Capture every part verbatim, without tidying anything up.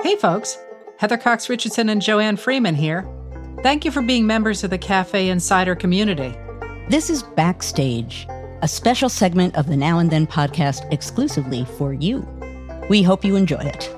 Hey folks, Heather Cox Richardson and Joanne Freeman here. Thank you for being members of the Cafe Insider community. This is Backstage, a special segment of the Now and Then podcast exclusively for you. We hope you enjoy it.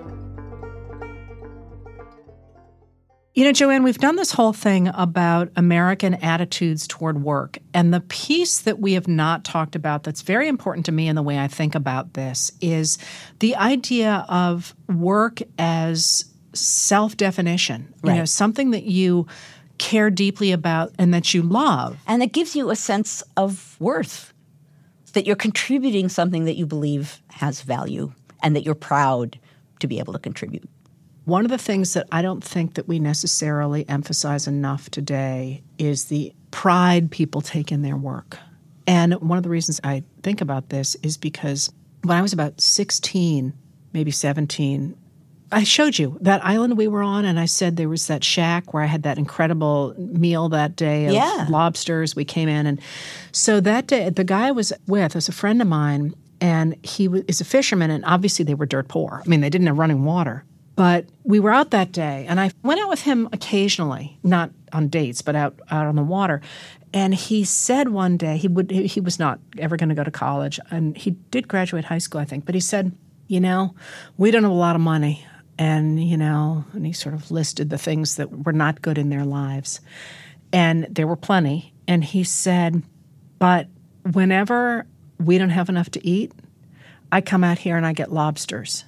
You know, Joanne, we've done this whole thing about American attitudes toward work. And the piece that we have not talked about that's very important to me in the way I think about this is the idea of work as self-definition. Right. You know, something that you care deeply about and that you love. And it gives you a sense of worth, that you're contributing something that you believe has value and that you're proud to be able to contribute. One of the things that I don't think that we necessarily emphasize enough today is the pride people take in their work. And one of the reasons I think about this is because when I was about sixteen, maybe seventeen, I showed you that island we were on, and I said there was that shack where I had that incredible meal that day of yeah. lobsters. We came in, and so that day, the guy I was with was a friend of mine, and he was, is a fisherman, and obviously they were dirt poor. I mean, they didn't have running water. But we were out that day, and I went out with him occasionally, not on dates, but out, out on the water. And he said one day, he would he was not ever going to go to college, and he did graduate high school, I think. But he said, you know, we don't have a lot of money. And, you know, and he sort of listed the things that were not good in their lives. And there were plenty. And he said, but whenever we don't have enough to eat, I come out here and I get lobsters.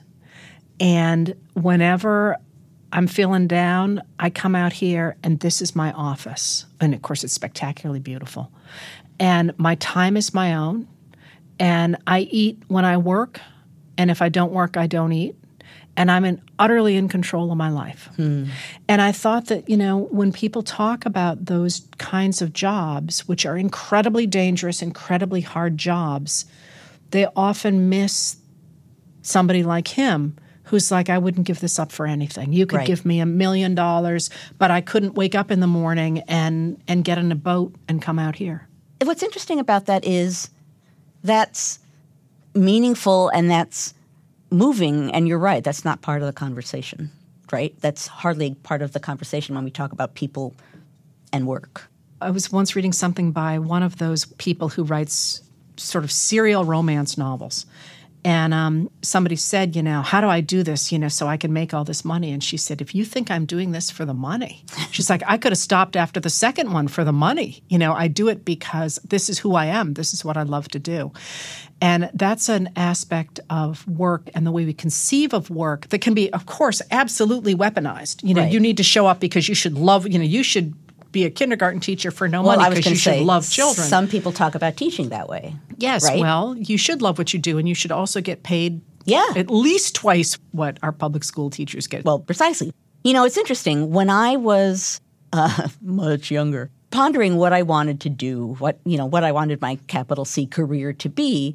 And whenever I'm feeling down, I come out here and this is my office. And of course, it's spectacularly beautiful. And my time is my own. And I eat when I work. And if I don't work, I don't eat. And I'm in, utterly in control of my life. Hmm. And I thought that, you know, when people talk about those kinds of jobs, which are incredibly dangerous, incredibly hard jobs, they often miss somebody like him who's like, I wouldn't give this up for anything. You could right. give me a million dollars, but I couldn't wake up in the morning and, and get in a boat and come out here. What's interesting about that is that's meaningful and that's moving, and you're right, that's not part of the conversation, right? That's hardly part of the conversation when we talk about people and work. I was once reading something by one of those people who writes sort of serial romance novels. And um, somebody said, you know, how do I do this, you know, so I can make all this money? And she said, if you think I'm doing this for the money, she's like, I could have stopped after the second one for the money. You know, I do it because this is who I am. This is what I love to do. And that's an aspect of work and the way we conceive of work that can be, of course, absolutely weaponized. You know, right. you need to show up because you should love, you know, you should be a kindergarten teacher for no well, money because you say, should love children. Some people talk about teaching that way. Yes, right? well, you should love what you do, and you should also get paid yeah. at least twice what our public school teachers get. Well, precisely. You know, it's interesting. When I was uh, much younger, pondering what I wanted to do, what, you know, what I wanted my capital C career to be,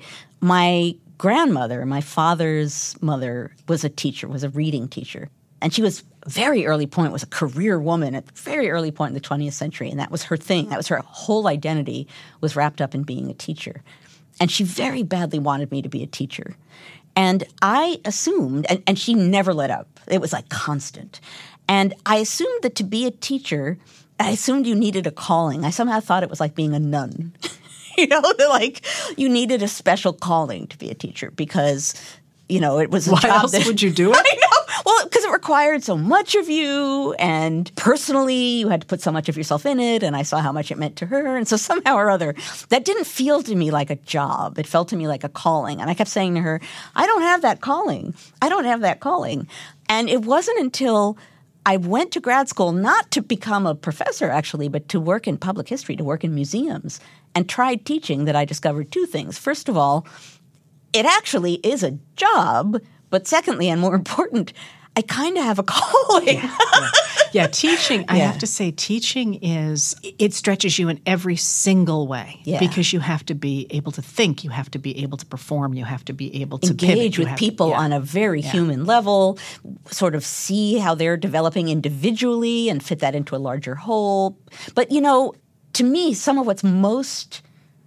my grandmother, my father's mother, was a teacher, was a reading teacher. And she was very early point, was a career woman at a very early point in the twentieth century. And that was her thing. That was her whole identity, was wrapped up in being a teacher. And she very badly wanted me to be a teacher. And I assumed, and, and she never let up. It was like constant. And I assumed that to be a teacher, I assumed you needed a calling. I somehow thought it was like being a nun. You know, like you needed a special calling to be a teacher because, you know, it was a Why job else that, would you do it? I know. Well, because it required so much of you, and personally, you had to put so much of yourself in it, and I saw how much it meant to her. And so somehow or other, that didn't feel to me like a job. It felt to me like a calling. And I kept saying to her, I don't have that calling. I don't have that calling. And it wasn't until I went to grad school, not to become a professor, actually, but to work in public history, to work in museums, and tried teaching, that I discovered two things. First of all, it actually is a job. But secondly, and more important, I kind of have a calling. Yeah, yeah. yeah teaching, I yeah. have to say, teaching is, it stretches you in every single way. Yeah. Because you have to be able to think, you have to be able to perform, you have to be able to engage pivot, with people to, yeah. on a very yeah. human level, sort of see how they're developing individually and fit that into a larger whole. But, you know, to me, some of what's most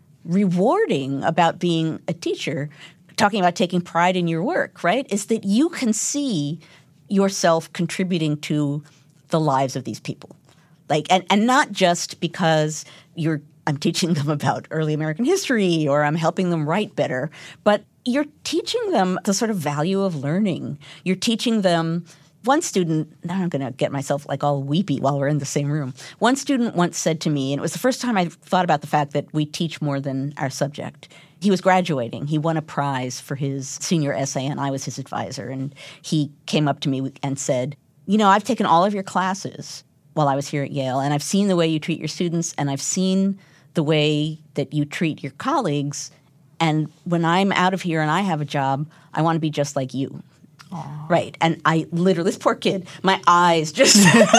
rewarding about being a teacher, talking about taking pride in your work, right, is that you can see yourself contributing to the lives of these people. Like, and, and not just because you're I'm teaching them about early American history or I'm helping them write better, but you're teaching them the sort of value of learning. You're teaching them one student, now I'm going to get myself like all weepy while we're in the same room. One student once said to me, and it was the first time I thought about the fact that we teach more than our subject. He was graduating. He won a prize for his senior essay, and I was his advisor. And he came up to me and said, you know, I've taken all of your classes while I was here at Yale, and I've seen the way you treat your students, and I've seen the way that you treat your colleagues. And when I'm out of here and I have a job, I want to be just like you. Aww. Right. And I literally, this poor kid, my eyes just,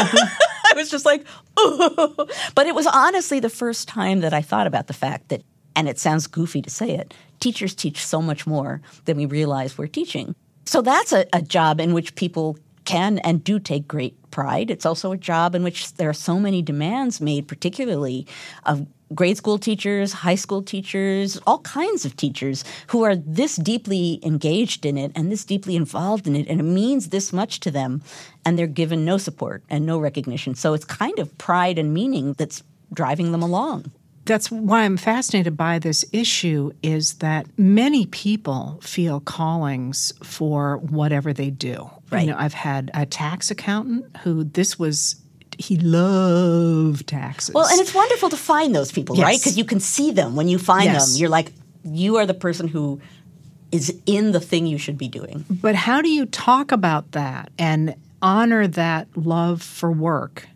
I was just like, oh. But it was honestly the first time that I thought about the fact that, and it sounds goofy to say it, teachers teach so much more than we realize we're teaching. So that's a, a job in which people can and do take great pride. It's also a job in which there are so many demands made, particularly of grade school teachers, high school teachers, all kinds of teachers who are this deeply engaged in it and this deeply involved in it, and it means this much to them, and they're given no support and no recognition. So it's kind of pride and meaning that's driving them along. That's why I'm fascinated by this issue, is that many people feel callings for whatever they do. Right. You know, I've had a tax accountant who this was he loved taxes. Well, and it's wonderful to find those people, yes. right? Because you can see them when you find yes. them. You're like, you are the person who is in the thing you should be doing. But how do you talk about that and honor that love for work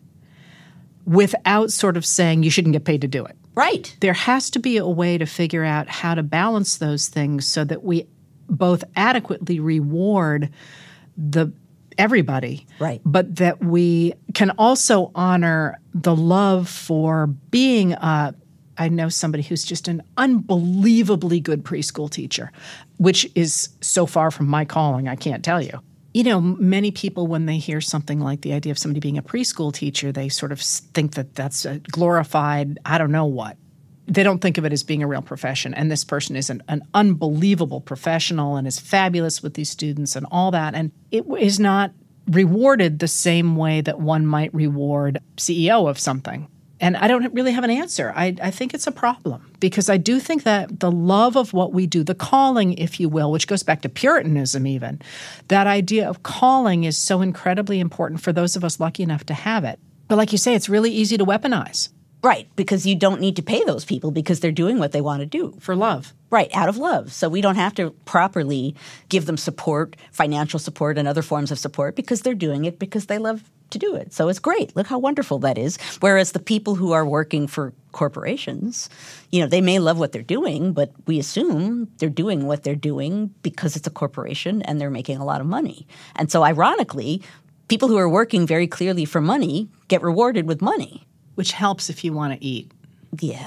without sort of saying you shouldn't get paid to do it? Right. There has to be a way to figure out how to balance those things so that we both adequately reward the everybody, right? But that we can also honor the love for being a, I know somebody who's just an unbelievably good preschool teacher, which is so far from my calling, I can't tell you. You know, many people, when they hear something like the idea of somebody being a preschool teacher, they sort of think that that's a glorified, I don't know what. They don't think of it as being a real profession. And this person is an, an unbelievable professional and is fabulous with these students and all that. And it is not rewarded the same way that one might reward C E O of something. And I don't really have an answer. I, I think it's a problem because I do think that the love of what we do, the calling, if you will, which goes back to Puritanism even, that idea of calling is so incredibly important for those of us lucky enough to have it. But like you say, it's really easy to weaponize. Right, because you don't need to pay those people because they're doing what they want to do. For love. Right, out of love. So we don't have to properly give them support, financial support and other forms of support because they're doing it because they love to do it. So it's great. Look how wonderful that is. Whereas the people who are working for corporations, you know, they may love what they're doing, but we assume they're doing what they're doing because it's a corporation and they're making a lot of money. And so ironically, people who are working very clearly for money get rewarded with money. Which helps if you want to eat. Yeah.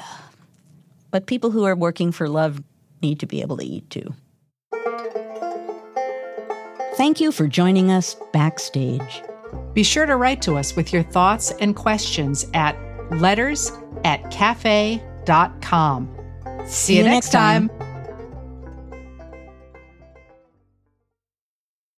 But people who are working for love need to be able to eat too. Thank you for joining us backstage. Be sure to write to us with your thoughts and questions at letters at cafe dot com. See you next time.